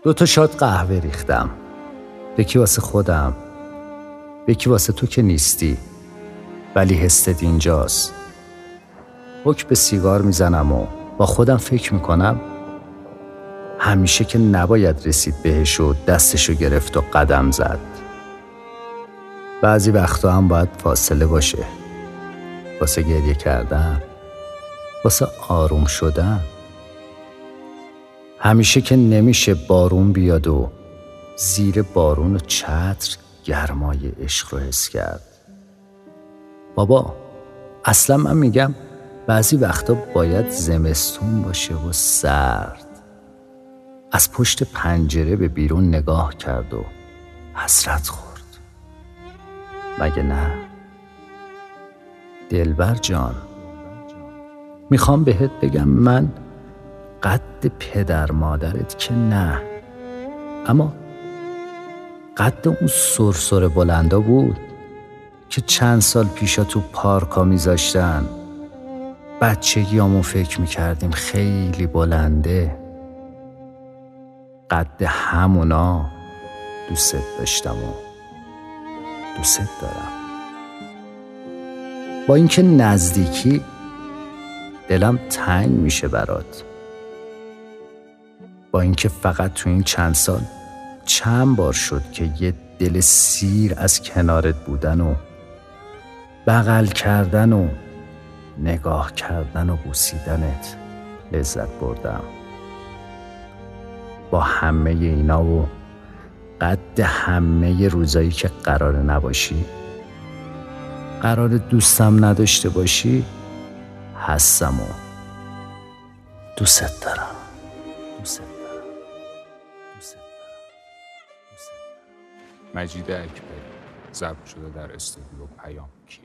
2 شات قهوه ریختم، یکی واسه خودم، یکی واسه تو که نیستی ولی حست اینجاست. حک به سیگار میزنم و با خودم فکر میکنم همیشه که نباید رسید بهش و دستشو گرفت و قدم زد. بعضی وقتا هم باید فاصله باشه، واسه گریه کردن، واسه آروم شدن. همیشه که نمیشه بارون بیاد و زیر بارون و چتر گرمای عشق رو حس کرد. بابا اصلا من میگم بعضی وقتا باید زمستون باشه و سرد، از پشت پنجره به بیرون نگاه کرد و حسرت خورد. مگه نه؟ دلبر جان، میخوام بهت بگم من قد پدر مادرت که نه، اما قد اون سرسر بلندا بود که چند سال پیشا تو پارکا میذاشتن. بچگیامون فکر میکردیم خیلی بلنده. قد همونا دوست داشتم و دوست دارم. با اینکه نزدیکی دلم تنگ میشه برات، با اینکه فقط تو این چند سال چند بار شد که یه دل سیر از کنارت بودن و بغل کردن و نگاه کردن و بوسیدنت لذت بردم. با همه اینا و قد همه روزایی که قرار نباشی، قرار دوستم نداشته باشی، هستم و دوست دارم. مجید اکبری، ضبط شده در استودیو پیام.